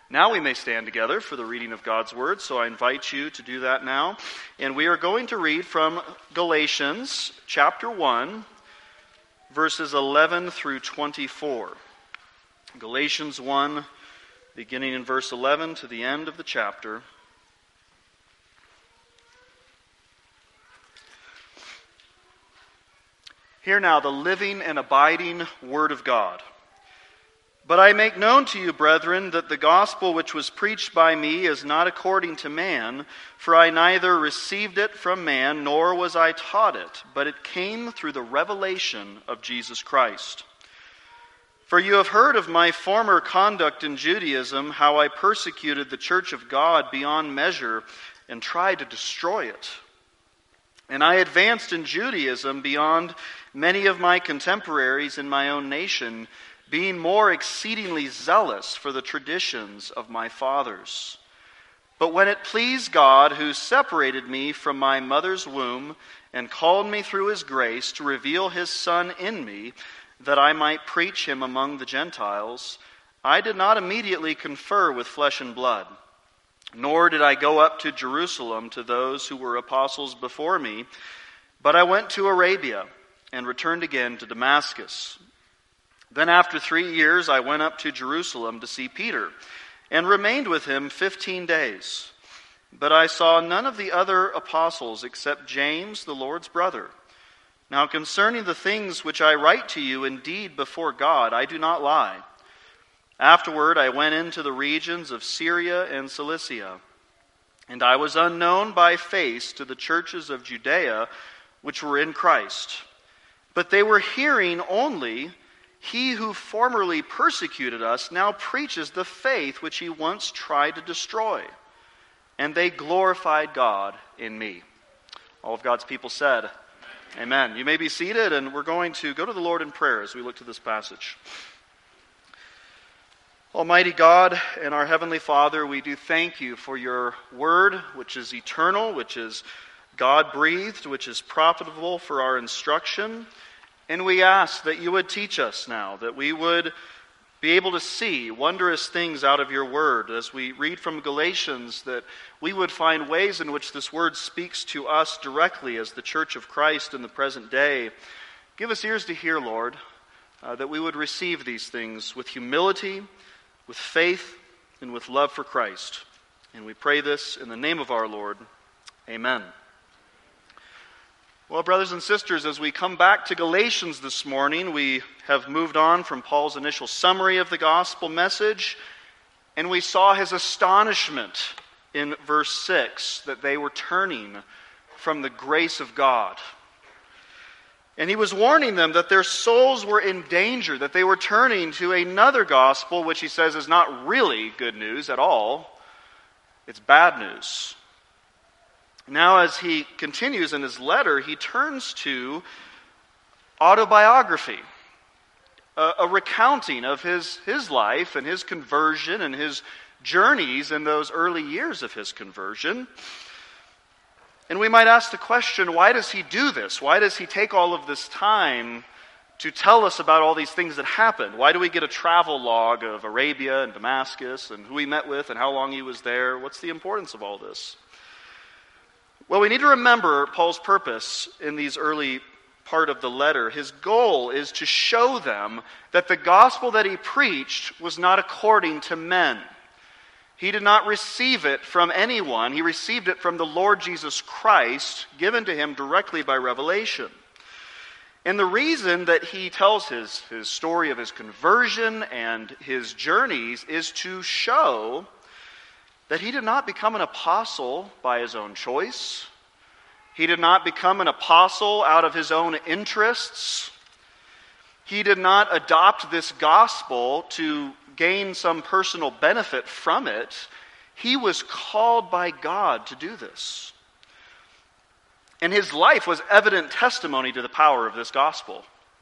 Now we may stand together for the reading of God's Word, so I invite you to do that now. And we are going to read from Galatians chapter 1, verses 11 through 24. Galatians 1, beginning in verse 11 to the end of the chapter. Hear now the living and abiding Word of God. But I make known to you, brethren, that the gospel which was preached by me is not according to man, for I neither received it from man, nor was I taught it, but it came through the revelation of Jesus Christ. For you have heard of my former conduct in Judaism, how I persecuted the church of God beyond measure and tried to destroy it. And I advanced in Judaism beyond many of my contemporaries in my own nation, being more exceedingly zealous for the traditions of my fathers. But when it pleased God, who separated me from my mother's womb and called me through His grace to reveal His Son in me, that I might preach Him among the Gentiles, I did not immediately confer with flesh and blood, nor did I go up to Jerusalem to those who were apostles before me, but I went to Arabia and returned again to Damascus. Then after 3 years I went up to Jerusalem to see Peter, and remained with him 15 days. But I saw none of the other apostles except James, the Lord's brother. Now concerning the things which I write to you, indeed before God, I do not lie. Afterward I went into the regions of Syria and Cilicia, and I was unknown by face to the churches of Judea which were in Christ. But they were hearing only, He who formerly persecuted us now preaches the faith which he once tried to destroy. And they glorified God in me. All of God's people said, Amen. You may be seated, and we're going to go to the Lord in prayer as we look to this passage. Almighty God and our Heavenly Father, we do thank you for your word, which is eternal, which is God-breathed, which is profitable for our instruction. And we ask that you would teach us now, that we would be able to see wondrous things out of your word. As we read from Galatians, that we would find ways in which this word speaks to us directly as the church of Christ in the present day. Give us ears to hear, Lord, that we would receive these things with humility, with faith, and with love for Christ. And we pray this in the name of our Lord. Amen. Well, brothers and sisters, as we come back to Galatians this morning, we have moved on from Paul's initial summary of the gospel message, and we saw his astonishment in verse 6 that they were turning from the grace of God. And he was warning them that their souls were in danger, that they were turning to another gospel, which he says is not really good news at all. It's bad news. Now, as he continues in his letter, he turns to autobiography, a recounting of his life and his conversion and his journeys in those early years of his conversion. And we might ask the question, why does he do this? Why does he take all of this time to tell us about all these things that happened? Why do we get a travel log of Arabia and Damascus and who he met with and how long he was there? What's the importance of all this? Well, we need to remember Paul's purpose in these early part of the letter. His goal is to show them that the gospel that he preached was not according to men. He did not receive it from anyone. He received it from the Lord Jesus Christ, given to him directly by revelation. And the reason that he tells his story of his conversion and his journeys is to show that he did not become an apostle by his own choice. He did not become an apostle out of his own interests. He did not adopt this gospel to gain some personal benefit from it. He was called by God to do this. And his life was evident testimony to the power of this gospel.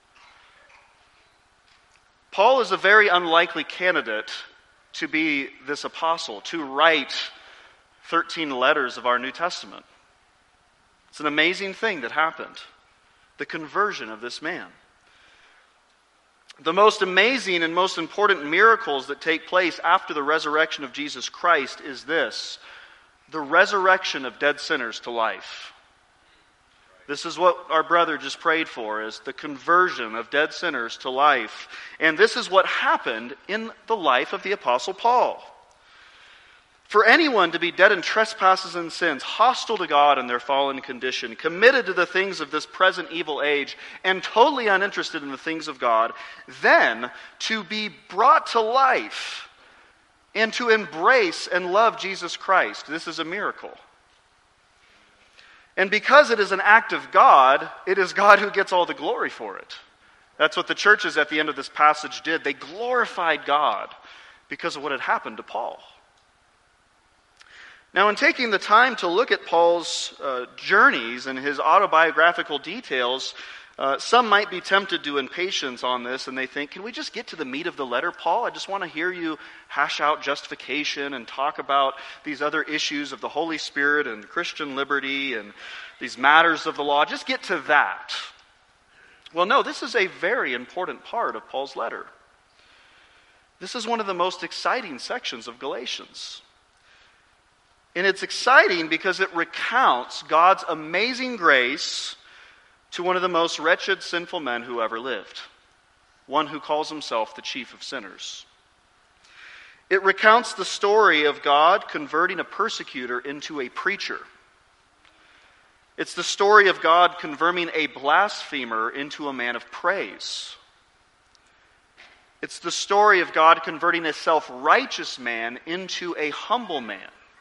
Paul is a very unlikely candidate to be this apostle, to write 13 letters of our New Testament. It's an amazing thing that happened, the conversion of this man. The most amazing and most important miracles that take place after the resurrection of Jesus Christ is this: the resurrection of dead sinners to life. This is what our brother just prayed for, is the conversion of dead sinners to life. And this is what happened in the life of the Apostle Paul. For anyone to be dead in trespasses and sins, hostile to God in their fallen condition, committed to the things of this present evil age, and totally uninterested in the things of God, then to be brought to life and to embrace and love Jesus Christ, this is a miracle. And because it is an act of God, it is God who gets all the glory for it. That's what the churches at the end of this passage did. They glorified God because of what had happened to Paul. Now, in taking the time to look at Paul's journeys and his autobiographical details, some might be tempted to impatience on this, and they think, can we just get to the meat of the letter, Paul? I just want to hear you hash out justification and talk about these other issues of the Holy Spirit and Christian liberty and these matters of the law. Just get to that. Well, no, this is a very important part of Paul's letter. This is one of the most exciting sections of Galatians. And it's exciting because it recounts God's amazing grace to one of the most wretched, sinful men who ever lived, one who calls himself the chief of sinners. It recounts the story of God converting a persecutor into a preacher. It's the story of God converting a blasphemer into a man of praise. It's the story of God converting a self-righteous man into a humble man.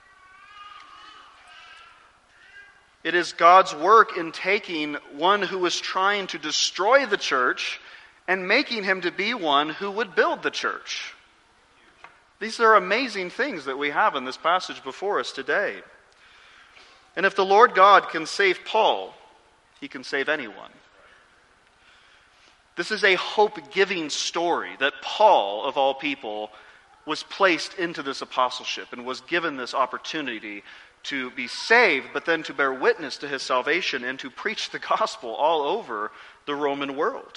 It is God's work in taking one who was trying to destroy the church and making him to be one who would build the church. These are amazing things that we have in this passage before us today. And if the Lord God can save Paul, he can save anyone. This is a hope-giving story that Paul, of all people, was placed into this apostleship and was given this opportunity to be saved, but then to bear witness to his salvation and to preach the gospel all over the Roman world.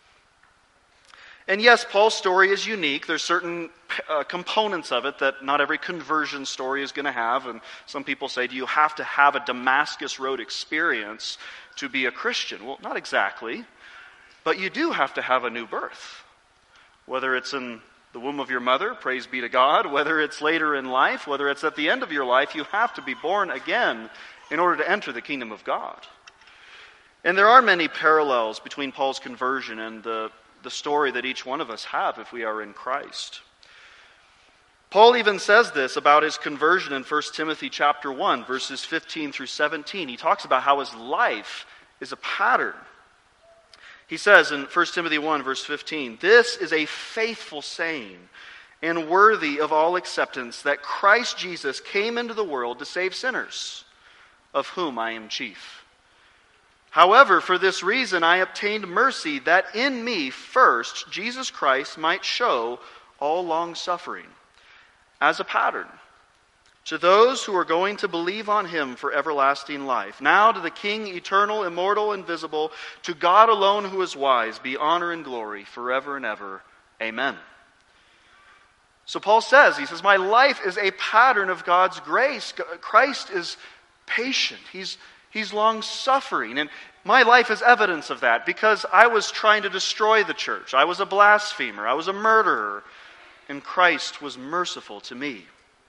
And yes, Paul's story is unique. There's certain components of it that not every conversion story is going to have. And some people say, do you have to have a Damascus Road experience to be a Christian? Well, not exactly. But you do have to have a new birth. Whether it's in the womb of your mother, praise be to God, whether it's later in life, whether it's at the end of your life, you have to be born again in order to enter the kingdom of God. And there are many parallels between Paul's conversion and the story that each one of us have if we are in Christ. Paul even says this about his conversion in 1 Timothy chapter 1, verses 15 through 17. He talks about how his life is a pattern. He says in 1 Timothy 1, verse 15, "This is a faithful saying and worthy of all acceptance, that Christ Jesus came into the world to save sinners, of whom I am chief. However, for this reason I obtained mercy, that in me first Jesus Christ might show all long-suffering as a pattern to those who are going to believe on him for everlasting life. Now to the King, eternal, immortal, invisible, to God alone who is wise, be honor and glory forever and ever. Amen." So Paul says, he says, my life is a pattern of God's grace. Christ is patient. He's long-suffering. And my life is evidence of that because I was trying to destroy the church. I was a blasphemer. I was a murderer. And Christ was merciful to me.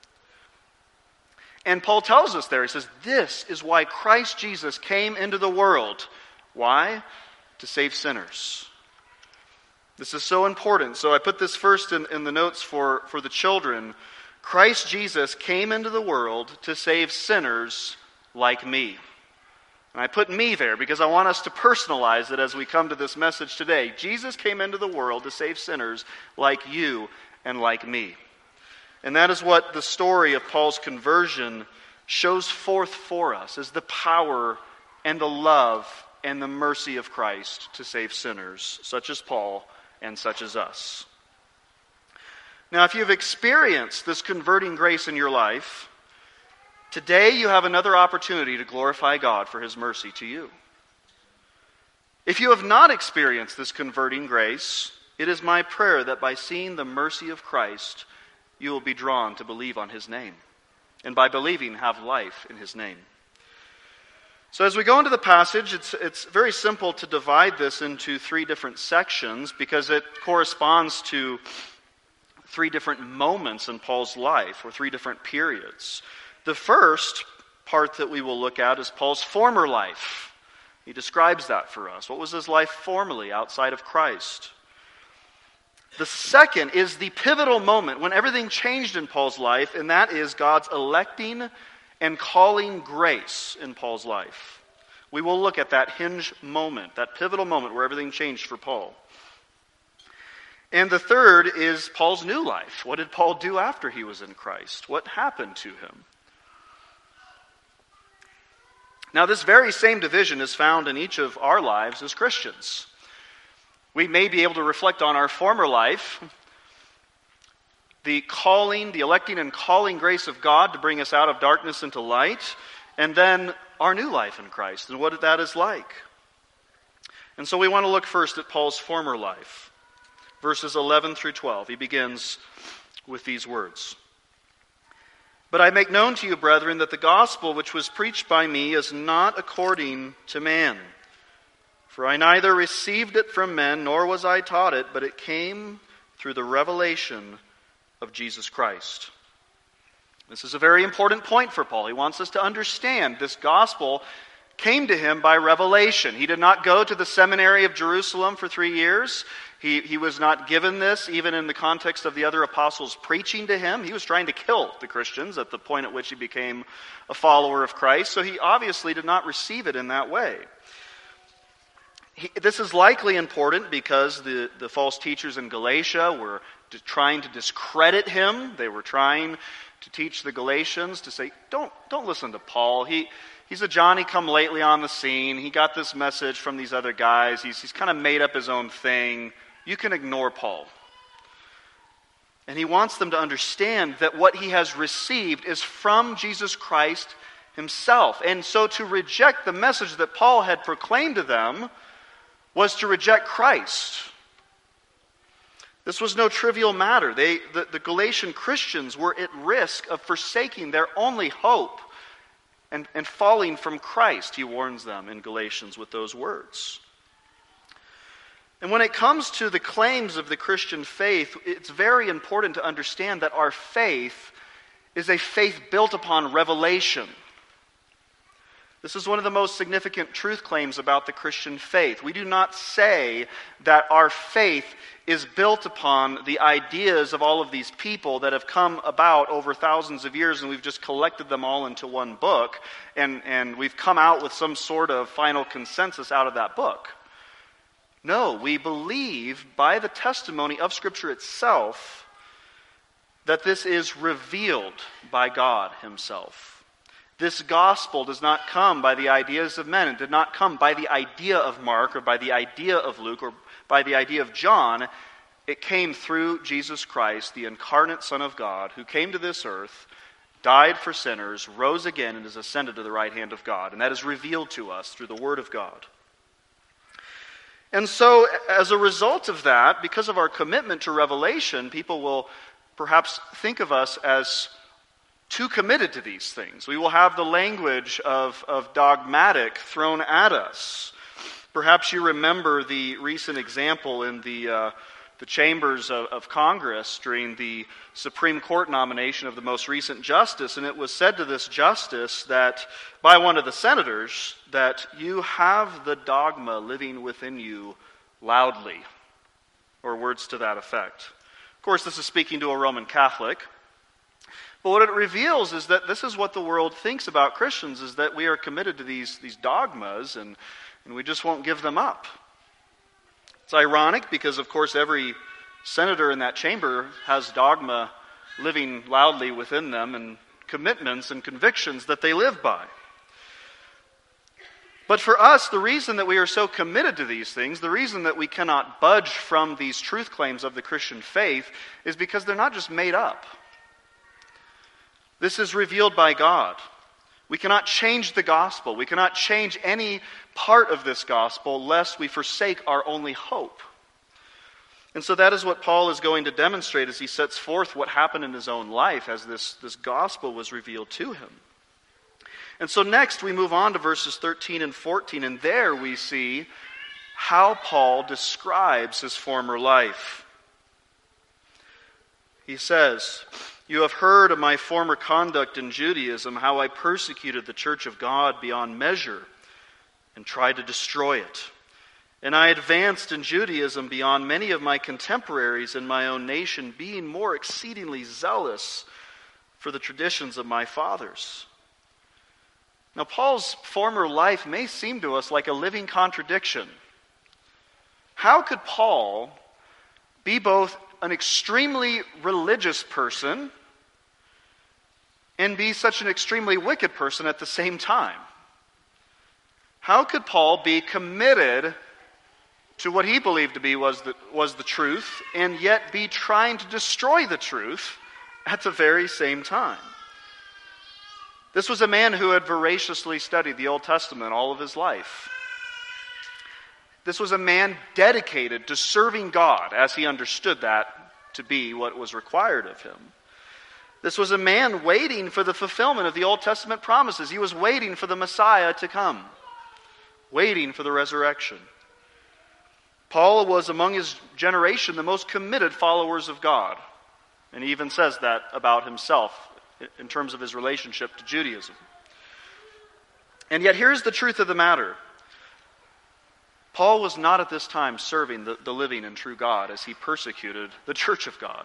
And Paul tells us there, he says, this is why Christ Jesus came into the world. Why? To save sinners. This is so important. So I put this first in the notes for the children. Christ Jesus came into the world to save sinners like me. And I put me there because I want us to personalize it as we come to this message today. Jesus came into the world to save sinners like you and like me. And that is what the story of Paul's conversion shows forth for us, is the power and the love and the mercy of Christ to save sinners, such as Paul and such as us. Now, if you've experienced this converting grace in your life, today you have another opportunity to glorify God for his mercy to you. If you have not experienced this converting grace, It is my prayer that by seeing the mercy of Christ, you will be drawn to believe on his name, and by believing have life in his name. So as we go into the passage, it's very simple to divide this into three different sections because it corresponds to three different moments in Paul's life, or three different periods. The first part that we will look at is Paul's former life. He describes that for us. What was his life formerly outside of Christ? The second is the pivotal moment when everything changed in Paul's life, and that is God's electing and calling grace in Paul's life. We will look at that hinge moment, that pivotal moment where everything changed for Paul. And the third is Paul's new life. What did Paul do after he was in Christ? What happened to him? Now, this very same division is found in each of our lives as Christians. We may be able to reflect on our former life, the electing and calling grace of God to bring us out of darkness into light, and then our new life in Christ and what that is like. And so we want to look first at Paul's former life. Verses 11 through 12. He begins with these words. But I make known to you, brethren, that the gospel which was preached by me is not according to man. For I neither received it from men, nor was I taught it, but it came through the revelation of Jesus Christ. This is a very important point for Paul. He wants us to understand this gospel came to him by revelation. He did not go to the seminary of Jerusalem for 3 years. He was not given this, even in the context of the other apostles preaching to him. He was trying to kill the Christians at the point at which he became a follower of Christ. So he obviously did not receive it in that way. This is likely important because the false teachers in Galatia were trying to discredit him. They were trying to teach the Galatians to say, don't listen to Paul. He's a Johnny-come-lately on the scene. He got this message from these other guys. He's kind of made up his own thing. You can ignore Paul. And he wants them to understand that what he has received is from Jesus Christ himself. And so to reject the message that Paul had proclaimed to them was to reject Christ. This was no trivial matter. The Galatian Christians were at risk of forsaking their only hope and falling from Christ, he warns them in Galatians with those words. And when it comes to the claims of the Christian faith, it's very important to understand that our faith is a faith built upon revelation. This is one of the most significant truth claims about the Christian faith. We do not say that our faith is built upon the ideas of all of these people that have come about over thousands of years, and we've just collected them all into one book, and we've come out with some sort of final consensus out of that book. No, we believe by the testimony of Scripture itself that this is revealed by God himself. This gospel does not come by the ideas of men. It did not come by the idea of Mark or by the idea of Luke or by the idea of John. It came through Jesus Christ, the incarnate Son of God, who came to this earth, died for sinners, rose again, and is ascended to the right hand of God. And that is revealed to us through the Word of God. And so, as a result of that, because of our commitment to revelation, people will perhaps think of us as too committed to these things. We will have the language of dogmatic thrown at us. Perhaps you remember the recent example in the chambers of Congress during the Supreme Court nomination of the most recent justice, and it was said to this justice that, by one of the senators, that you have the dogma living within you loudly, or words to that effect. Of course, this is speaking to a Roman Catholic. But what it reveals is that this is what the world thinks about Christians, is that we are committed to these dogmas and we just won't give them up. It's ironic because, of course, every senator in that chamber has dogma living loudly within them and commitments and convictions that they live by. But for us, the reason that we are so committed to these things, the reason that we cannot budge from these truth claims of the Christian faith, is because they're not just made up. This is revealed by God. We cannot change the gospel. We cannot change any part of this gospel lest we forsake our only hope. And so that is what Paul is going to demonstrate as he sets forth what happened in his own life as this gospel was revealed to him. And so next we move on to verses 13 and 14, and there we see how Paul describes his former life. He says, "You have heard of my former conduct in Judaism, how I persecuted the church of God beyond measure and tried to destroy it. And I advanced in Judaism beyond many of my contemporaries in my own nation, being more exceedingly zealous for the traditions of my fathers." Now, Paul's former life may seem to us like a living contradiction. How could Paul be both an extremely religious person and be such an extremely wicked person at the same time? How could Paul be committed to what he believed to be was the truth, and yet be trying to destroy the truth at the very same time? This was a man who had voraciously studied the Old Testament all of his life. This was a man dedicated to serving God as he understood that to be what was required of him. This was a man waiting for the fulfillment of the Old Testament promises. He was waiting for the Messiah to come, waiting for the resurrection. Paul was among his generation the most committed followers of God. And he even says that about himself in terms of his relationship to Judaism. And yet here's the truth of the matter. Paul was not at this time serving the living and true God as he persecuted the church of God.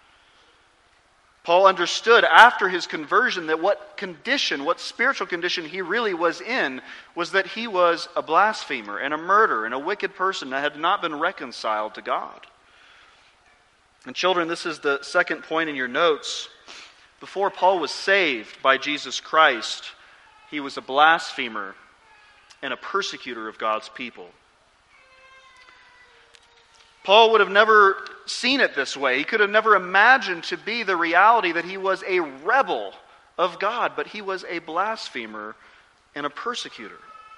Paul understood after his conversion that what spiritual condition he really was in was that he was a blasphemer and a murderer and a wicked person that had not been reconciled to God. And children, this is the second point in your notes. Before Paul was saved by Jesus Christ, he was a blasphemer and a persecutor of God's people. Paul would have never seen it this way. He could have never imagined to be the reality that he was a rebel of God, but he was a blasphemer and a persecutor.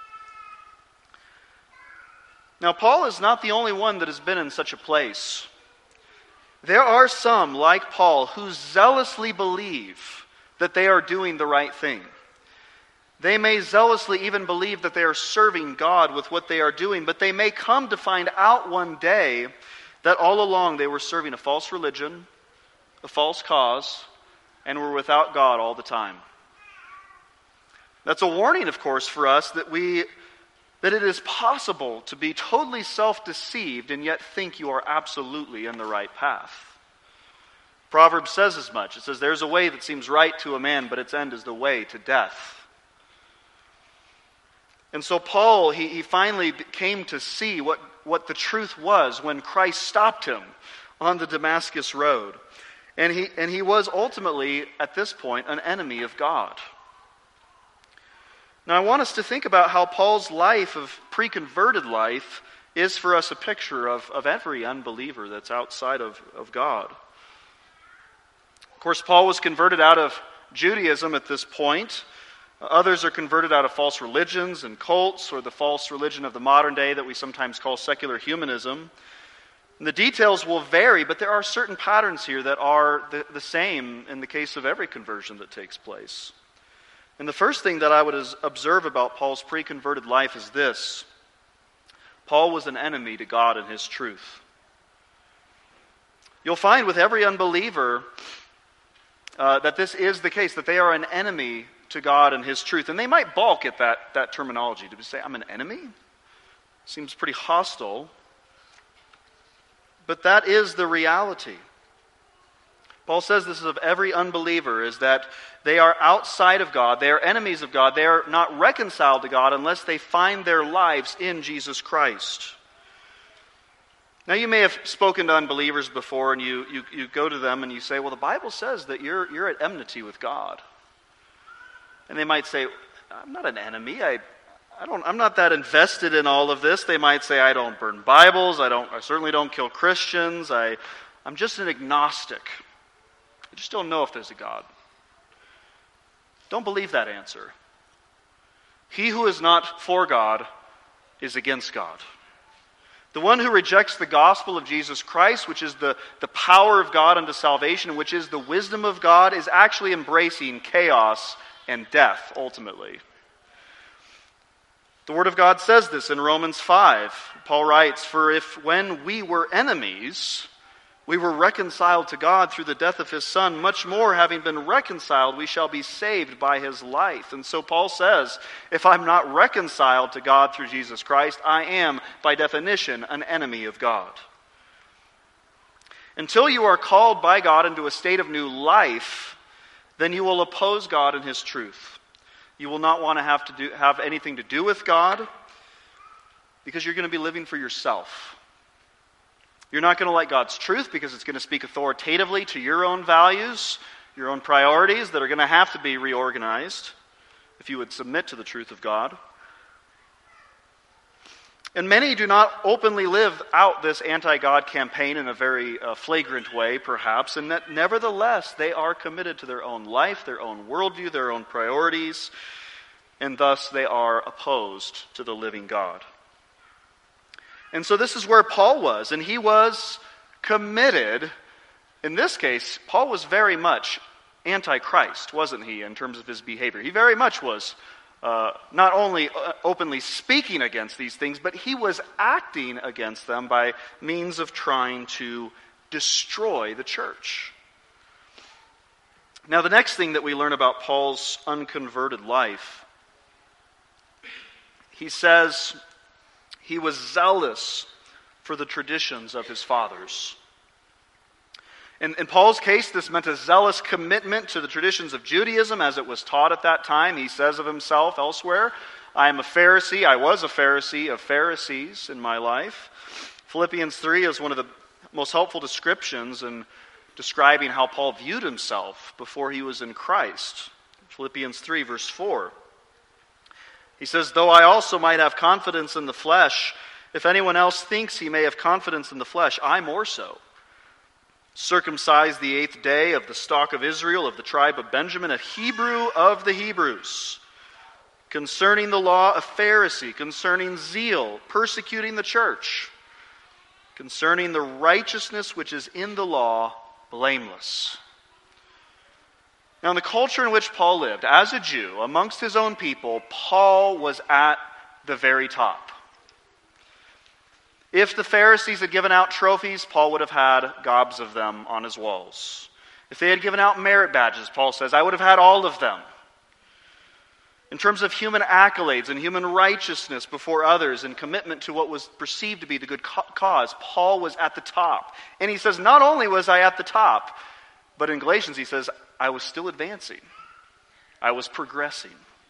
Now, Paul is not the only one that has been in such a place. There are some, like Paul, who zealously believe that they are doing the right thing. They may zealously even believe that they are serving God with what they are doing, but they may come to find out one day that all along they were serving a false religion, a false cause, and were without God all the time. That's a warning, of course, for us that it is possible to be totally self-deceived and yet think you are absolutely in the right path. Proverbs says as much. It says, "There's a way that seems right to a man, but its end is the way to death." And so Paul, he finally came to see what the truth was when Christ stopped him on the Damascus road. And he was ultimately, at this point, an enemy of God. Now I want us to think about how Paul's life of pre-converted life is for us a picture of every unbeliever that's outside of God. Of course, Paul was converted out of Judaism at this point. Others are converted out of false religions and cults, or the false religion of the modern day that we sometimes call secular humanism. And the details will vary, but there are certain patterns here that are the same in the case of every conversion that takes place. And the first thing that I would observe about Paul's pre-converted life is this. Paul was an enemy to God and His truth. You'll find with every unbeliever that this is the case, that they are an enemy to God and His truth. And they might balk at that terminology. To say, I'm an enemy? Seems pretty hostile. But that is the reality. Paul says this is of every unbeliever, is that they are outside of God, they are enemies of God, they are not reconciled to God unless they find their lives in Jesus Christ. Now you may have spoken to unbelievers before, and you go to them and you say, well, the Bible says that you're at enmity with God. And they might say, I'm not an enemy. I'm not that invested in all of this. They might say, I don't burn Bibles. I certainly don't kill Christians. I'm just an agnostic. I just don't know if there's a God. Don't believe that answer. He who is not for God is against God. The one who rejects the gospel of Jesus Christ, which is the power of God unto salvation, which is the wisdom of God, is actually embracing chaos and death, ultimately. The Word of God says this in Romans 5. Paul writes, "For if when we were enemies, we were reconciled to God through the death of His Son, much more, having been reconciled, we shall be saved by His life." And so Paul says, if I'm not reconciled to God through Jesus Christ, I am, by definition, an enemy of God. Until you are called by God into a state of new life, then you will oppose God and His truth. You will not want to have anything to do with God, because you're going to be living for yourself. You're not going to like God's truth because it's going to speak authoritatively to your own values, your own priorities that are going to have to be reorganized if you would submit to the truth of God. And many do not openly live out this anti-God campaign in a very flagrant way, perhaps, and that nevertheless they are committed to their own life, their own worldview, their own priorities, and thus they are opposed to the living God. And so this is where Paul was, and he was committed. In this case, Paul was very much anti-Christ, wasn't he, in terms of his behavior? He very much was not only openly speaking against these things, but he was acting against them by means of trying to destroy the church. Now, the next thing that we learn about Paul's unconverted life, he says he was zealous for the traditions of his fathers. In Paul's case, this meant a zealous commitment to the traditions of Judaism as it was taught at that time. He says of himself elsewhere, I am a Pharisee, I was a Pharisee of Pharisees in my life. Philippians 3 is one of the most helpful descriptions in describing how Paul viewed himself before he was in Christ. Philippians 3 verse 4. He says, though I also might have confidence in the flesh, if anyone else thinks he may have confidence in the flesh, I more so. Circumcised the 8th day, of the stock of Israel, of the tribe of Benjamin, a Hebrew of the Hebrews. Concerning the law, a Pharisee. Concerning zeal, persecuting the church. Concerning the righteousness which is in the law, blameless. Now, in the culture in which Paul lived, as a Jew, amongst his own people, Paul was at the very top. If the Pharisees had given out trophies, Paul would have had gobs of them on his walls. If they had given out merit badges, Paul says, I would have had all of them. In terms of human accolades and human righteousness before others and commitment to what was perceived to be the good cause, Paul was at the top. And he says, not only was I at the top, but in Galatians he says, I was still advancing. I was progressing.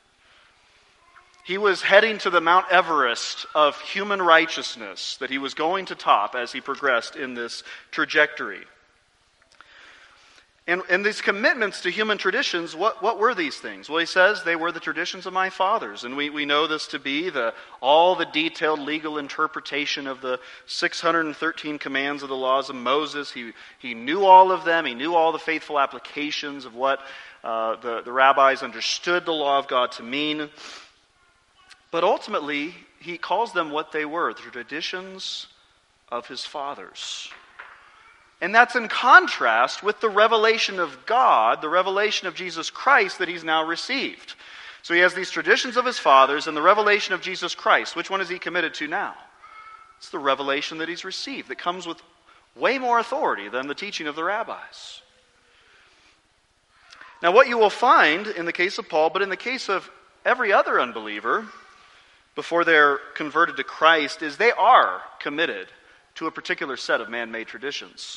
He was heading to the Mount Everest of human righteousness that he was going to top as he progressed in this trajectory. And these commitments to human traditions, what were these things? Well, he says they were the traditions of my fathers. And we know this to be all the detailed legal interpretation of the 613 commands of the laws of Moses. He knew all of them. He knew all the faithful applications of what the rabbis understood the law of God to mean. But ultimately, he calls them what they were, the traditions of his fathers. And that's in contrast with the revelation of God, the revelation of Jesus Christ that he's now received. So he has these traditions of his fathers and the revelation of Jesus Christ. Which one is he committed to now? It's the revelation that he's received that comes with way more authority than the teaching of the rabbis. Now, what you will find in the case of Paul, but in the case of every other unbeliever, before they're converted to Christ, is they are committed to a particular set of man-made traditions.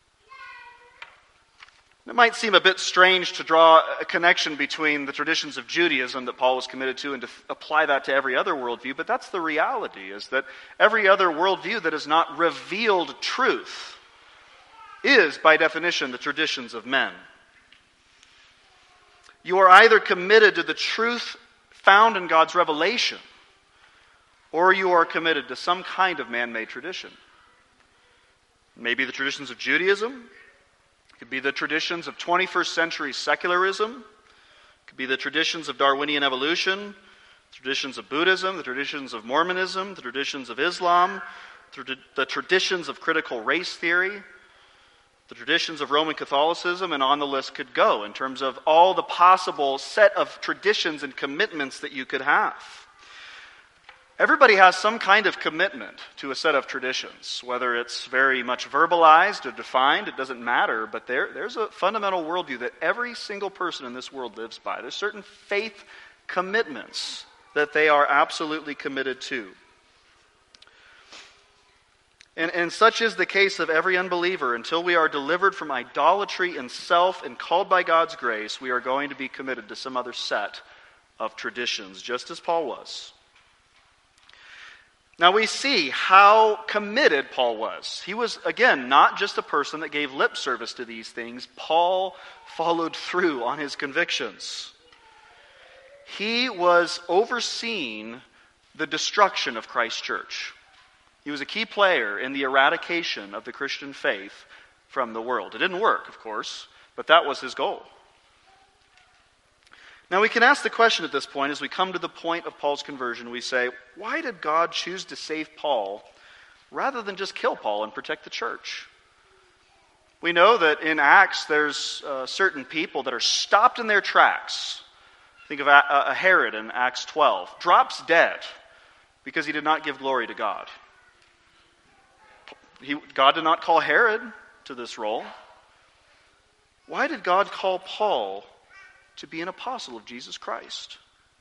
It might seem a bit strange to draw a connection between the traditions of Judaism that Paul was committed to and to apply that to every other worldview, but that's the reality, is that every other worldview that is not revealed truth is, by definition, the traditions of men. You are either committed to the truth found in God's revelation, or you are committed to some kind of man-made tradition. Maybe the traditions of Judaism. It could be the traditions of 21st century secularism. It could be the traditions of Darwinian evolution, the traditions of Buddhism, the traditions of Mormonism, the traditions of Islam, the traditions of critical race theory, the traditions of Roman Catholicism, and on the list could go in terms of all the possible set of traditions and commitments that you could have. Everybody has some kind of commitment to a set of traditions, whether it's very much verbalized or defined, it doesn't matter, but there's a fundamental worldview that every single person in this world lives by. There's certain faith commitments that they are absolutely committed to. And such is the case of every unbeliever. Until we are delivered from idolatry and self and called by God's grace, we are going to be committed to some other set of traditions, just as Paul was. Now we see how committed Paul was. He was, again, not just a person that gave lip service to these things. Paul followed through on his convictions. He was overseeing the destruction of Christ's church. He was a key player in the eradication of the Christian faith from the world. It didn't work, of course, but that was his goal. Now we can ask the question at this point, as we come to the point of Paul's conversion, we say, why did God choose to save Paul rather than just kill Paul and protect the church? We know that in Acts there's certain people that are stopped in their tracks. Think of Herod in Acts 12. Drops dead because he did not give glory to God. God did not call Herod to this role. Why did God call Paul to be an apostle of Jesus Christ?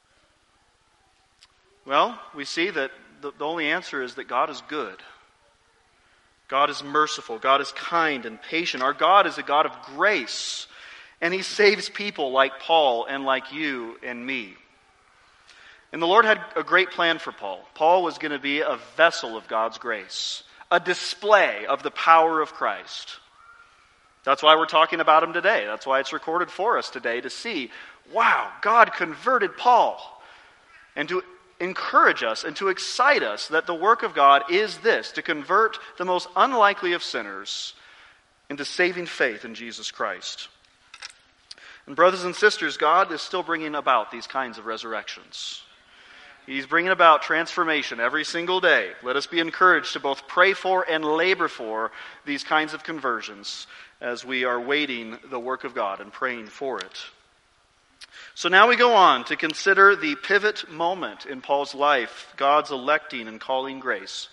Well, we see that the only answer is that God is good. God is merciful. God is kind and patient. Our God is a God of grace. And He saves people like Paul and like you and me. And the Lord had a great plan for Paul. Paul was going to be a vessel of God's grace, a display of the power of Christ. That's why we're talking about him today. That's why it's recorded for us today to see, wow, God converted Paul. And to encourage us and to excite us that the work of God is this, to convert the most unlikely of sinners into saving faith in Jesus Christ. And brothers and sisters, God is still bringing about these kinds of resurrections. He's bringing about transformation every single day. Let us be encouraged to both pray for and labor for these kinds of conversions as we are waiting the work of God and praying for it. So now we go on to consider the pivot moment in Paul's life, God's electing and calling grace.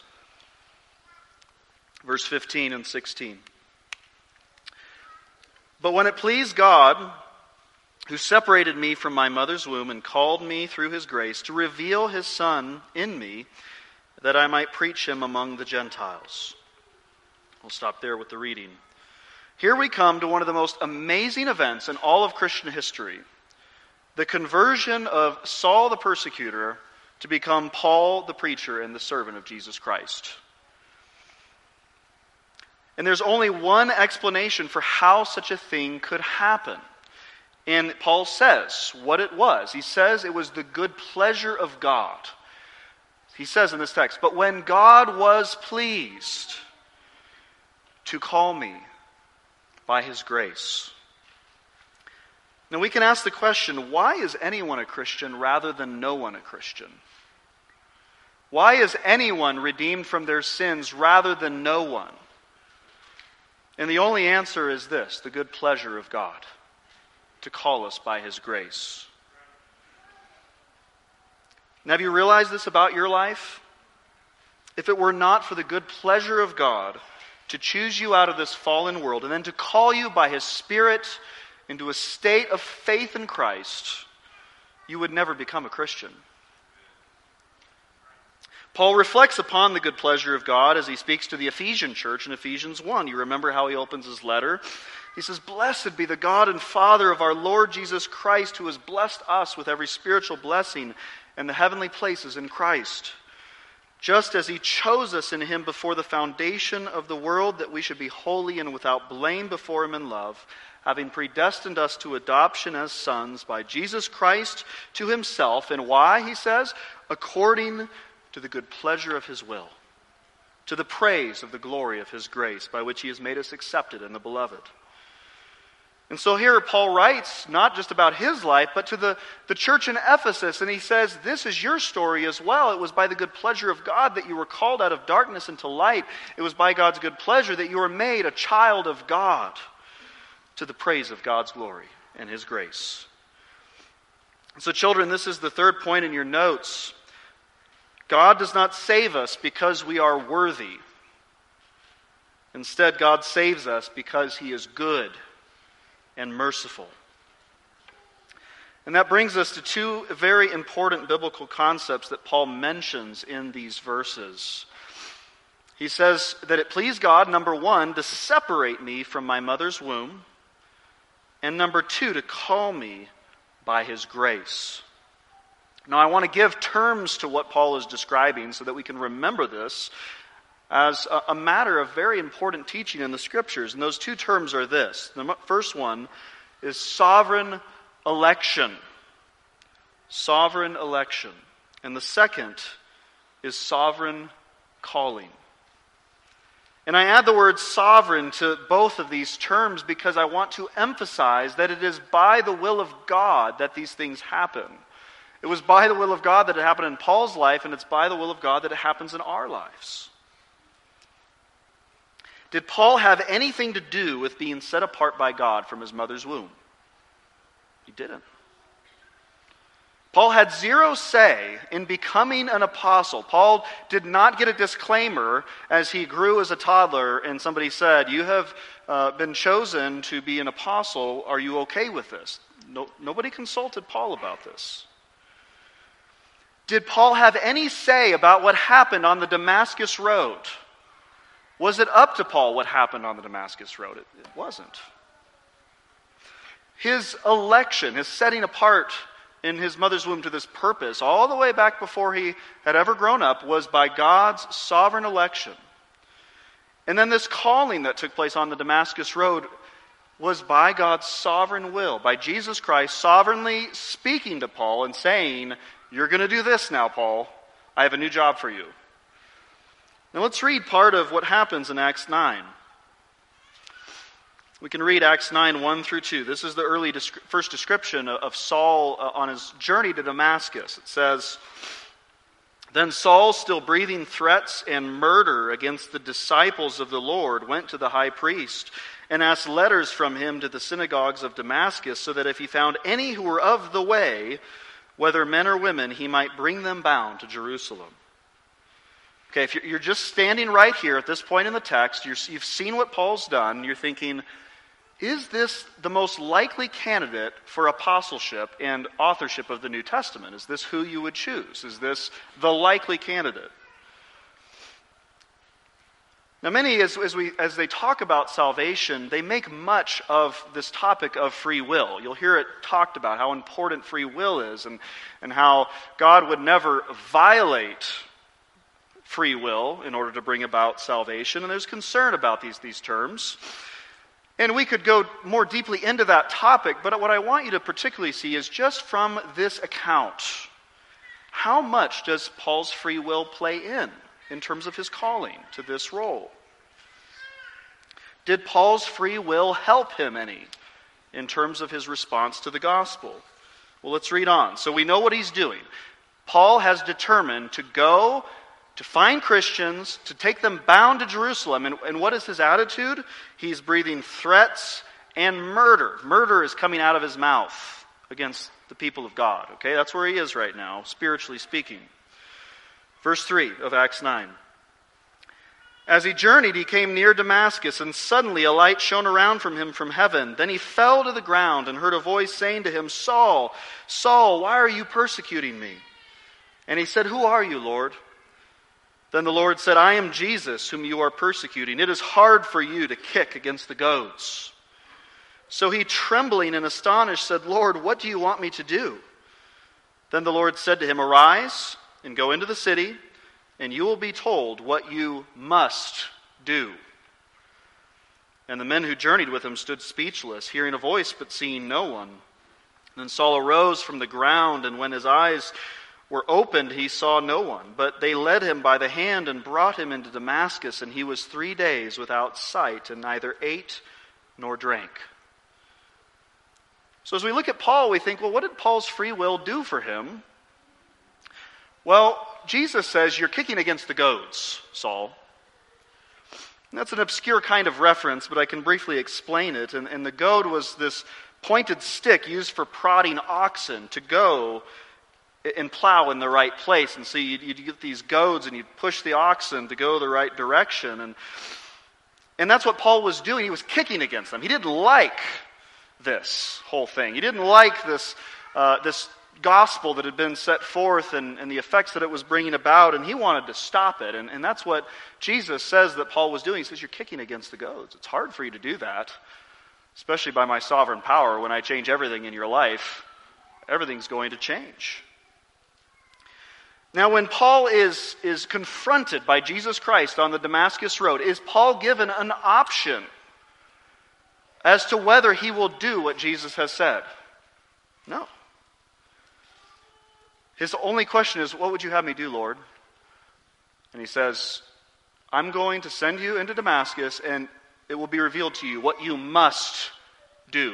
Verse 15 and 16. But when it pleased God, who separated me from my mother's womb and called me through His grace to reveal His Son in me, that I might preach Him among the Gentiles. We'll stop there with the reading. Here we come to one of the most amazing events in all of Christian history. The conversion of Saul the persecutor to become Paul the preacher and the servant of Jesus Christ. And there's only one explanation for how such a thing could happen. And Paul says what it was. He says it was the good pleasure of God. He says in this text, but when God was pleased to call me by His grace. Now we can ask the question, why is anyone a Christian rather than no one a Christian? Why is anyone redeemed from their sins rather than no one? And the only answer is this, the good pleasure of God to call us by His grace. Now, have you realized this about your life? If it were not for the good pleasure of God to choose you out of this fallen world and then to call you by His Spirit into a state of faith in Christ, you would never become a Christian. Paul reflects upon the good pleasure of God as he speaks to the Ephesian church in Ephesians 1. You remember how he opens his letter? He says, "Blessed be the God and Father of our Lord Jesus Christ, who has blessed us with every spiritual blessing in the heavenly places in Christ, just as He chose us in Him before the foundation of the world, that we should be holy and without blame before Him in love, having predestined us to adoption as sons by Jesus Christ to Himself." And why, he says? According to the good pleasure of His will, to the praise of the glory of His grace, by which He has made us accepted in the Beloved. And so here Paul writes not just about his life, but to the church in Ephesus. And he says, this is your story as well. It was by the good pleasure of God that you were called out of darkness into light. It was by God's good pleasure that you were made a child of God, to the praise of God's glory and His grace. So children, this is the third point in your notes. God does not save us because we are worthy. Instead, God saves us because He is good and merciful. And that brings us to two very important biblical concepts that Paul mentions in these verses. He says that it pleased God, number one, to separate me from my mother's womb, and number two, to call me by His grace. Now, I want to give terms to what Paul is describing so that we can remember this as a matter of very important teaching in the Scriptures. And those two terms are this. The first one is sovereign election. Sovereign election. And the second is sovereign calling. And I add the word sovereign to both of these terms because I want to emphasize that it is by the will of God that these things happen. It was by the will of God that it happened in Paul's life, and it's by the will of God that it happens in our lives. Did Paul have anything to do with being set apart by God from his mother's womb? He didn't. Paul had zero say in becoming an apostle. Paul did not get a disclaimer as he grew as a toddler and somebody said, you have been chosen to be an apostle. Are you okay with this? No, nobody consulted Paul about this. Did Paul have any say about what happened on the Damascus Road? Was it up to Paul what happened on the Damascus Road? It wasn't. His election, his setting apart in his mother's womb to this purpose, all the way back before he had ever grown up, was by God's sovereign election. And then this calling that took place on the Damascus Road was by God's sovereign will, by Jesus Christ sovereignly speaking to Paul and saying, you're going to do this now, Paul. I have a new job for you. Now let's read part of what happens in Acts 9. We can read Acts 9, 1 through 2. This is the early first description of Saul on his journey to Damascus. It says, then Saul, still breathing threats and murder against the disciples of the Lord, went to the high priest and asked letters from him to the synagogues of Damascus, so that if he found any who were of the way, whether men or women, he might bring them bound to Jerusalem. Okay, if you're just standing right here at this point in the text, you've seen what Paul's done, you're thinking, is this the most likely candidate for apostleship and authorship of the New Testament? Is this who you would choose? Is this the likely candidate? Now many, as they talk about salvation, they make much of this topic of free will. You'll hear it talked about, how important free will is, and how God would never violate free will in order to bring about salvation. And there's concern about these terms. And we could go more deeply into that topic, but what I want you to particularly see is just from this account, how much does Paul's free will play in terms of his calling to this role? Did Paul's free will help him any in terms of his response to the gospel? Well, let's read on. So we know what he's doing. Paul has determined to go to find Christians, to take them bound to Jerusalem. And what is his attitude? He's breathing threats and murder. Murder is coming out of his mouth against the people of God. Okay, that's where he is right now, spiritually speaking. Verse 3 of Acts 9. As he journeyed, he came near Damascus, and suddenly a light shone around from him from heaven. Then he fell to the ground and heard a voice saying to him, Saul, Saul, why are you persecuting me? And he said, who are you, Lord? Then the Lord said, I am Jesus, whom you are persecuting. It is hard for you to kick against the goads. So he, trembling and astonished, said, Lord, what do you want me to do? Then the Lord said to him, arise and go into the city, and you will be told what you must do. And the men who journeyed with him stood speechless, hearing a voice but seeing no one. Then Saul arose from the ground, and when his eyes were opened, he saw no one. But they led him by the hand and brought him into Damascus, and he was 3 days without sight, and neither ate nor drank. So as we look at Paul, we think, well, what did Paul's free will do for him? Well, Jesus says, you're kicking against the goads, Saul. And that's an obscure kind of reference, but I can briefly explain it. And the goad was this pointed stick used for prodding oxen to go and plow in the right place. And so you'd get these goads and you'd push the oxen to go the right direction. And that's what Paul was doing. He was kicking against them. He didn't like this whole thing. He didn't like this gospel that had been set forth and the effects that it was bringing about, and he wanted to stop it. And that's what Jesus says that Paul was doing. He says, you're kicking against the goads. It's hard for you to do that, especially by my sovereign power. When I change everything in your life, everything's going to change. Now, when Paul is confronted by Jesus Christ on the Damascus Road, is Paul given an option as to whether he will do what Jesus has said? No. His only question is, what would you have me do, Lord? And he says, I'm going to send you into Damascus, and it will be revealed to you what you must do.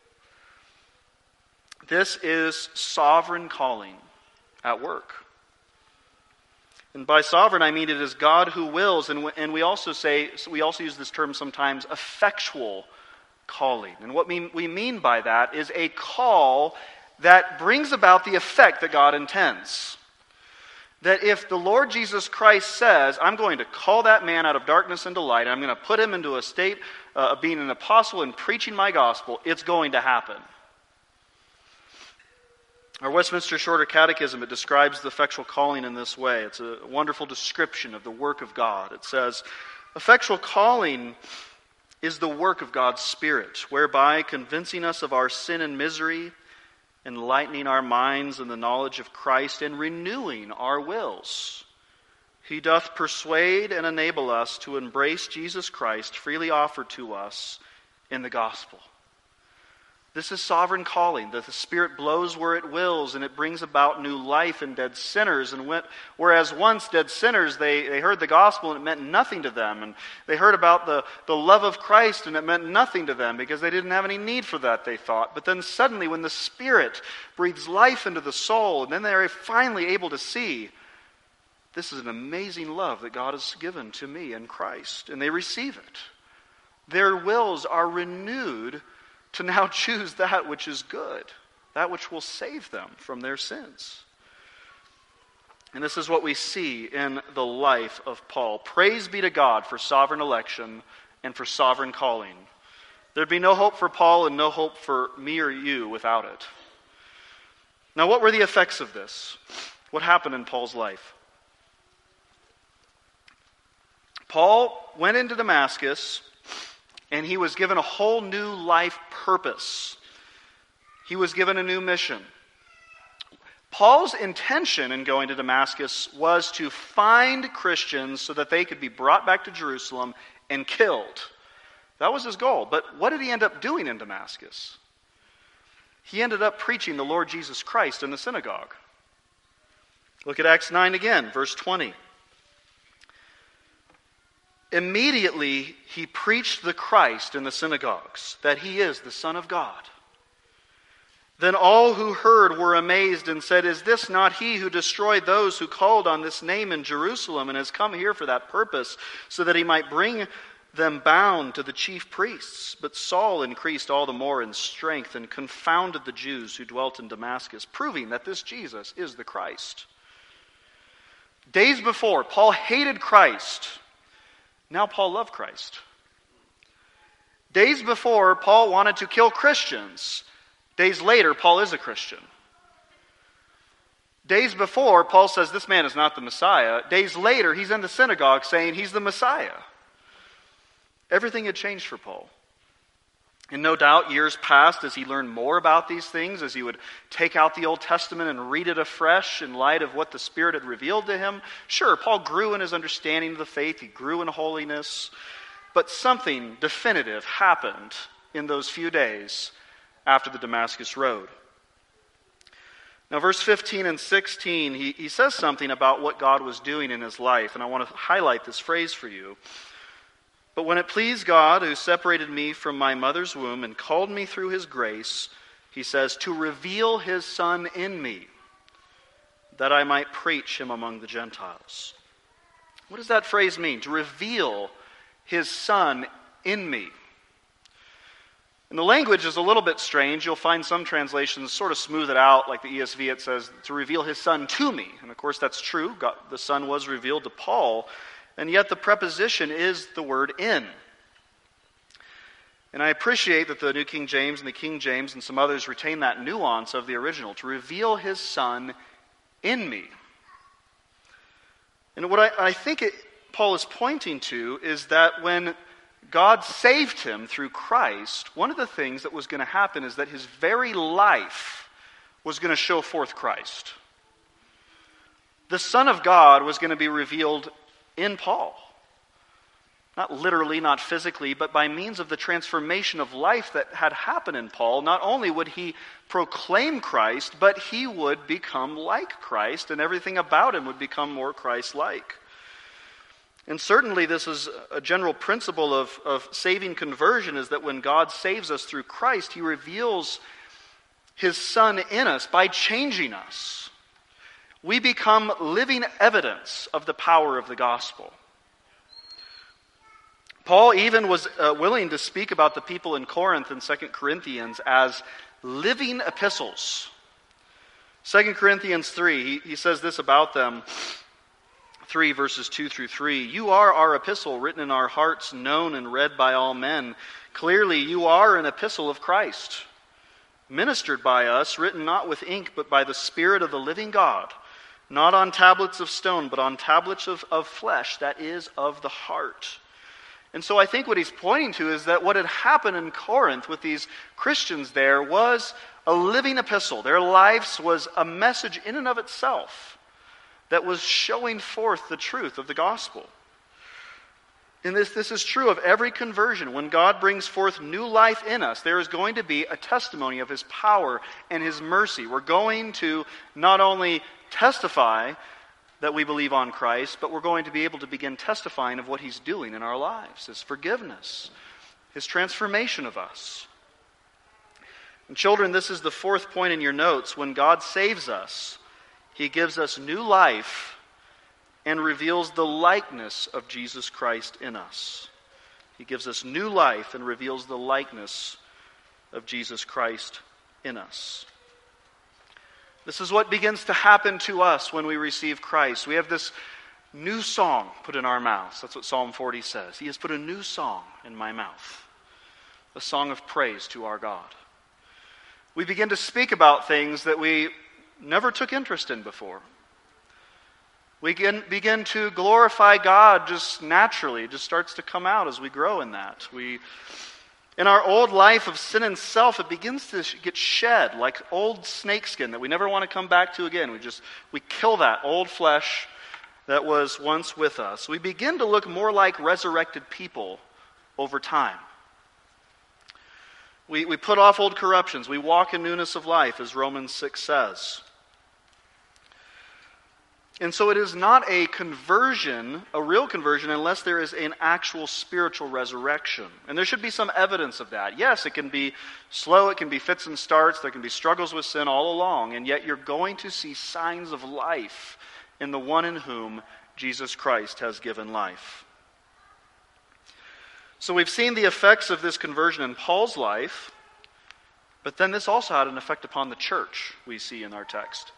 This is sovereign calling at work. And by sovereign, I mean it is God who wills, and we also use this term sometimes, effectual calling. And what we mean by that is a call that brings about the effect that God intends. That if the Lord Jesus Christ says, I'm going to call that man out of darkness into light, and I'm going to put him into a state of being an apostle and preaching my gospel, it's going to happen. Our Westminster Shorter Catechism, it describes the effectual calling in this way. It's a wonderful description of the work of God. It says, effectual calling is the work of God's Spirit, whereby convincing us of our sin and misery, enlightening our minds in the knowledge of Christ, and renewing our wills, He doth persuade and enable us to embrace Jesus Christ freely offered to us in the gospel. This is sovereign calling, that the Spirit blows where it wills, and it brings about new life in dead sinners. And whereas once dead sinners, they heard the gospel and it meant nothing to them. And they heard about the love of Christ and it meant nothing to them because they didn't have any need for that, they thought. But then suddenly when the Spirit breathes life into the soul, and then they're finally able to see, this is an amazing love that God has given to me in Christ. And they receive it. Their wills are renewed to now choose that which is good, that which will save them from their sins. And this is what we see in the life of Paul. Praise be to God for sovereign election and for sovereign calling. There'd be no hope for Paul and no hope for me or you without it. Now, what were the effects of this? What happened in Paul's life? Paul went into Damascus, and he was given a whole new life purpose. He was given a new mission. Paul's intention in going to Damascus was to find Christians so that they could be brought back to Jerusalem and killed. That was his goal. But what did he end up doing in Damascus? He ended up preaching the Lord Jesus Christ in the synagogue. Look at Acts 9 again, verse 20. Immediately he preached the Christ in the synagogues, that he is the Son of God. Then all who heard were amazed and said, is this not he who destroyed those who called on this name in Jerusalem and has come here for that purpose, so that he might bring them bound to the chief priests? But Saul increased all the more in strength and confounded the Jews who dwelt in Damascus, proving that this Jesus is the Christ. Days before, Paul hated Christ. Now Paul loved Christ. Days before, Paul wanted to kill Christians. Days later, Paul is a Christian. Days before, Paul says this man is not the Messiah. Days later, he's in the synagogue saying he's the Messiah. Everything had changed for Paul. And no doubt years passed as he learned more about these things, as he would take out the Old Testament and read it afresh in light of what the Spirit had revealed to him. Sure, Paul grew in his understanding of the faith. He grew in holiness. But something definitive happened in those few days after the Damascus Road. Now, verse 15 and 16, he says something about what God was doing in his life. And I want to highlight this phrase for you. But when it pleased God, who separated me from my mother's womb and called me through his grace, he says, to reveal his Son in me, that I might preach him among the Gentiles. What does that phrase mean? To reveal his Son in me. And the language is a little bit strange. You'll find some translations sort of smooth it out, like the ESV, it says, to reveal his Son to me. And of course that's true. God, the Son was revealed to Paul, and yet the preposition is the word in. And I appreciate that the New King James and the King James and some others retain that nuance of the original, to reveal his Son in me. And what I think Paul is pointing to is that when God saved him through Christ, one of the things that was going to happen is that his very life was going to show forth Christ. The Son of God was going to be revealed in Paul. Not literally, not physically, but by means of the transformation of life that had happened in Paul. Not only would he proclaim Christ, but he would become like Christ, and everything about him would become more Christ-like. And certainly this is a general principle of saving conversion, is that when God saves us through Christ, he reveals his Son in us by changing us. We become living evidence of the power of the gospel. Paul even was willing to speak about the people in Corinth in 2 Corinthians as living epistles. 2 Corinthians 3, he says this about them, 3 verses 2 through 3. You are our epistle, written in our hearts, known and read by all men. Clearly you are an epistle of Christ, ministered by us, written not with ink, but by the Spirit of the living God, not on tablets of stone, but on tablets of flesh, that is, of the heart. And so I think what he's pointing to is that what had happened in Corinth with these Christians there was a living epistle. Their lives was a message in and of itself that was showing forth the truth of the gospel. And this is true of every conversion. When God brings forth new life in us, there is going to be a testimony of his power and his mercy. We're going to not only testify that we believe on Christ, but we're going to be able to begin testifying of what he's doing in our lives, his forgiveness, his transformation of us. And children, this is the fourth point in your notes. When God saves us, he gives us new life and reveals the likeness of Jesus Christ in us. He gives us new life and reveals the likeness of Jesus Christ in us. This is what begins to happen to us when we receive Christ. We have this new song put in our mouths. That's what Psalm 40 says. He has put a new song in my mouth, a song of praise to our God. We begin to speak about things that we never took interest in before. We begin to glorify God just naturally. It just starts to come out as we grow in that. In our old life of sin and self, it begins to get shed like old snakeskin that we never want to come back to again. We kill that old flesh that was once with us. We begin to look more like resurrected people over time. We put off old corruptions. We walk in newness of life, as Romans 6 says. And so it is not a conversion, a real conversion, unless there is an actual spiritual resurrection. And there should be some evidence of that. Yes, it can be slow, it can be fits and starts, there can be struggles with sin all along, and yet you're going to see signs of life in the one in whom Jesus Christ has given life. So we've seen the effects of this conversion in Paul's life, but then this also had an effect upon the church, we see in our text.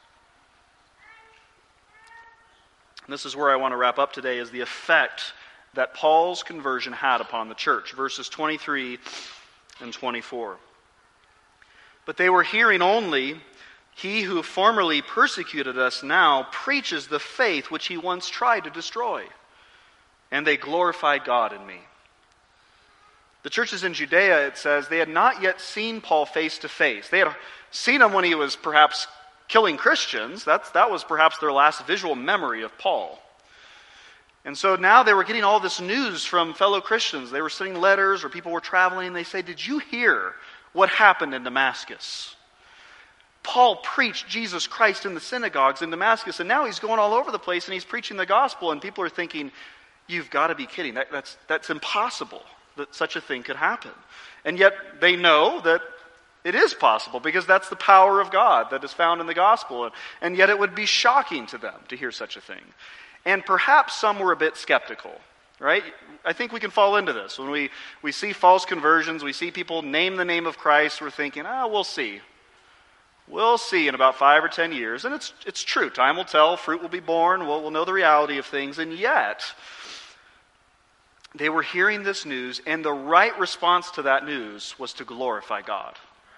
And this is where I want to wrap up today, is the effect that Paul's conversion had upon the church. Verses 23 and 24. But they were hearing only, he who formerly persecuted us now preaches the faith which he once tried to destroy. And they glorified God in me. The churches in Judea, it says, they had not yet seen Paul face to face. They had seen him when he was perhaps killing Christians. That was perhaps their last visual memory of Paul. And so now they were getting all this news from fellow Christians. They were sending letters, or people were traveling, and they say, did you hear what happened in Damascus? Paul preached Jesus Christ in the synagogues in Damascus, and now he's going all over the place and he's preaching the gospel, and people are thinking, you've got to be kidding. That's impossible that such a thing could happen. And yet they know that It is possible because that's the power of God that is found in the gospel. And yet it would be shocking to them to hear such a thing. And perhaps some were a bit skeptical, right? I think we can fall into this. When we see false conversions, we see people name the name of Christ, we're thinking, we'll see. We'll see in about 5 or 10 years. And it's true. Time will tell. Fruit will be born. We'll know the reality of things. And yet, they were hearing this news, and the right response to that news was to glorify God.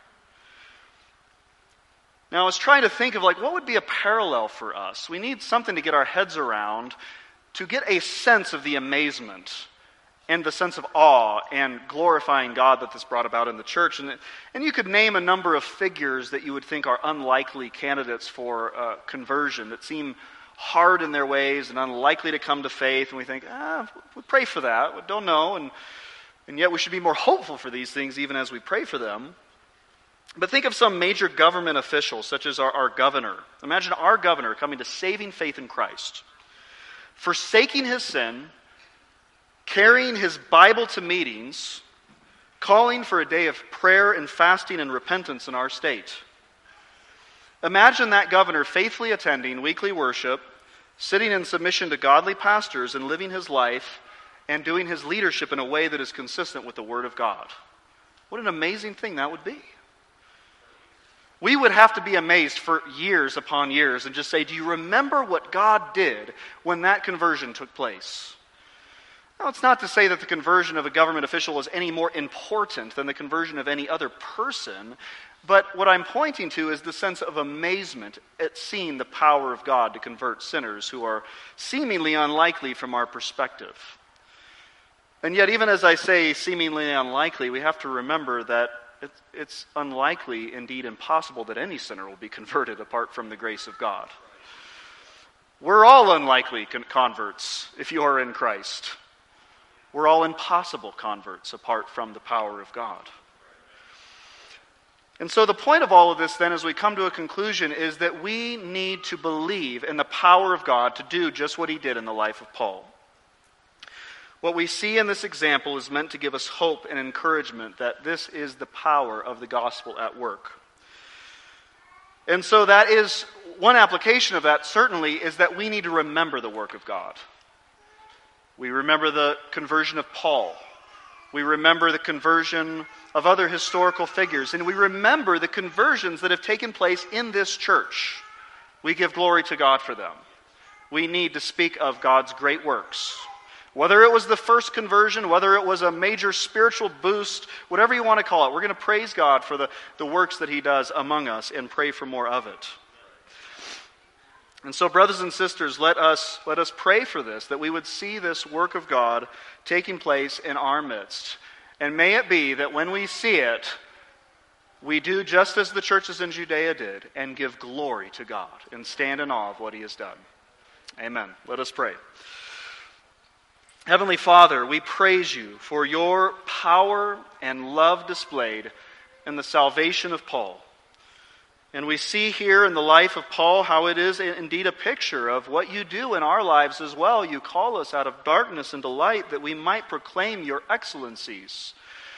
Now, I was trying to think of what would be a parallel for us. We need something to get our heads around, to get a sense of the amazement and the sense of awe and glorifying God that this brought about in the church. And you could name a number of figures that you would think are unlikely candidates for conversion, that seem hard in their ways and unlikely to come to faith. And we think, we pray for that. We don't know. And yet we should be more hopeful for these things even as we pray for them. But think of some major government officials, such as our governor. Imagine our governor coming to saving faith in Christ, forsaking his sin, carrying his Bible to meetings, calling for a day of prayer and fasting and repentance in our state. Imagine that governor faithfully attending weekly worship, sitting in submission to godly pastors and living his life and doing his leadership in a way that is consistent with the Word of God. What an amazing thing that would be. We would have to be amazed for years upon years and just say, do you remember what God did when that conversion took place? Now, it's not to say that the conversion of a government official is any more important than the conversion of any other person, but what I'm pointing to is the sense of amazement at seeing the power of God to convert sinners who are seemingly unlikely from our perspective. And yet, even as I say seemingly unlikely, we have to remember that it's unlikely, indeed impossible, that any sinner will be converted apart from the grace of God. We're all unlikely converts if you are in Christ. We're all impossible converts apart from the power of God. And so the point of all of this then, as we come to a conclusion, is that we need to believe in the power of God to do just what he did in the life of Paul. What we see in this example is meant to give us hope and encouragement that this is the power of the gospel at work. And so that is, one application of that certainly is that we need to remember the work of God. We remember the conversion of Paul. We remember the conversion of other historical figures. And we remember the conversions that have taken place in this church. We give glory to God for them. We need to speak of God's great works. Whether it was the first conversion, whether it was a major spiritual boost, whatever you want to call it, we're going to praise God for the works that he does among us and pray for more of it. And so, brothers and sisters, let us pray for this, that we would see this work of God taking place in our midst. And may it be that when we see it, we do just as the churches in Judea did and give glory to God and stand in awe of what he has done. Amen. Let us pray. Heavenly Father, we praise you for your power and love displayed in the salvation of Paul. And we see here in the life of Paul how it is indeed a picture of what you do in our lives as well. You call us out of darkness into light that we might proclaim your excellencies.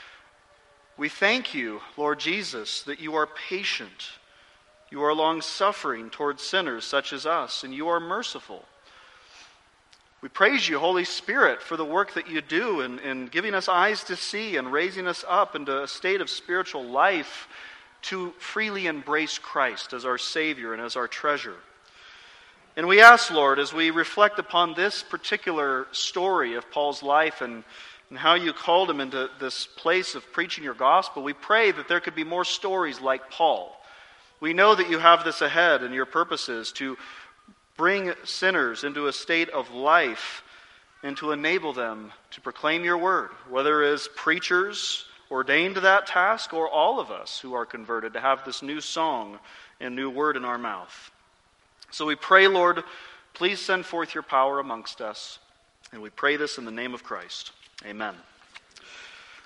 We thank you, Lord Jesus, that you are patient. You are long-suffering towards sinners such as us, and you are merciful. We praise you, Holy Spirit, for the work that you do in giving us eyes to see and raising us up into a state of spiritual life to freely embrace Christ as our Savior and as our treasure. And we ask, Lord, as we reflect upon this particular story of Paul's life and how you called him into this place of preaching your gospel, we pray that there could be more stories like Paul. We know that you have this ahead in your purposes to bring sinners into a state of life and to enable them to proclaim your word, whether as preachers ordained to that task or all of us who are converted to have this new song and new word in our mouth. So we pray, Lord, please send forth your power amongst us, and we pray this in the name of Christ. Amen.